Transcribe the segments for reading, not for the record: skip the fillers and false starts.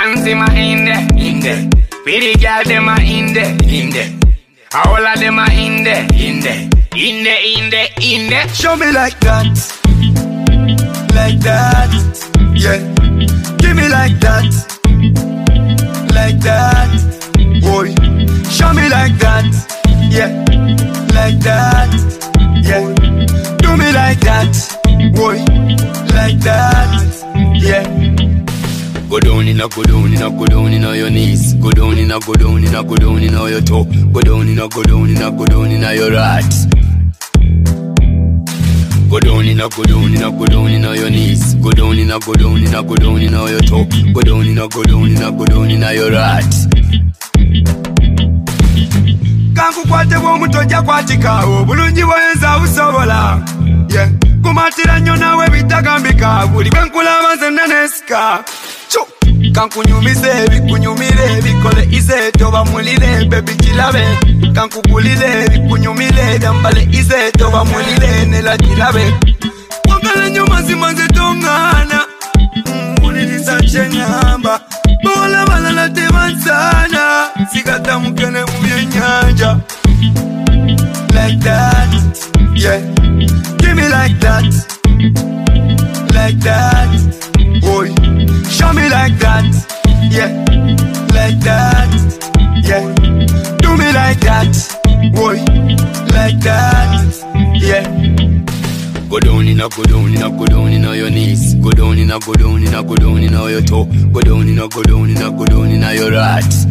Fancy my in there. Pretty girl them a in there. All of them are in there. In there. Show me like that, yeah. Give me like that, boy. Show me like that, yeah, like that, yeah. Do me like that, boy, like that, yeah. Go down in your knees. Go down in your toe. Go down in your rats. Go down in your knees. Go down in your toe. Go down in your rats. Kankukwate bw'omutojja kwatikawo bulungi bwenza busobola, yeah. Kumatira nnyo nawe bitagambika buli bwe nkulaba nze nenesika. Kankunyumize bikunyumire bikole ize toba mulire baby kilabe. Kankugulire bikunyumire byambale ize toba mulire nela kilabe. Wagala nnyo mazima nze tongana muliriza kyenyamba. Bola balala tebansana sigata mukene mu byennyanja. Like that, yeah. Give me like that, boy. Show me like that, yeah, like that, yeah. Do me like that, boy, like that, yeah. Go down in your knees. Go down in your toe. Go down in your rats.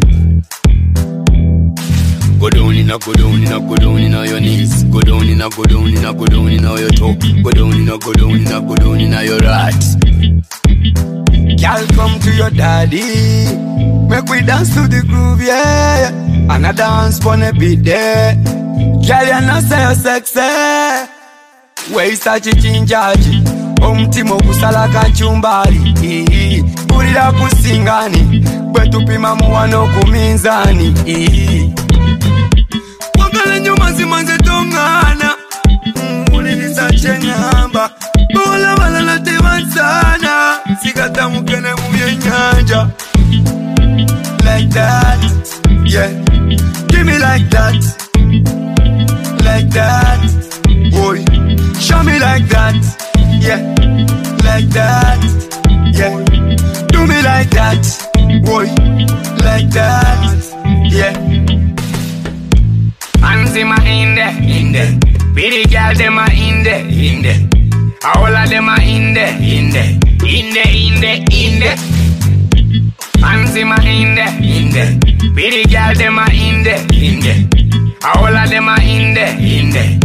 Go down in your knees. Go down in your toe. Go down in your rats. Girl, come to your daddy. Make we dance to the groove, yeah. And I dance for a beat there. Girl, you know say you're sexy. Weisa chichinjaji omutima ogusala kachumbali. Pulira kusingani bwe tupima muwano ku minzani. Wagala nnyo mazima nze tongana muliriza kyenyamba. Bola balala tebansana sigata mukene mu byennyanja. Like that, yeah. Give me like that, boy. Show me like that, yeah, like that, yeah. Do me like that, boy, like that, yeah. Fancy my in there. Pretty girl them a in there. All of them are in there. Fancy my in there. Pretty girl them a in there. All of them are in there.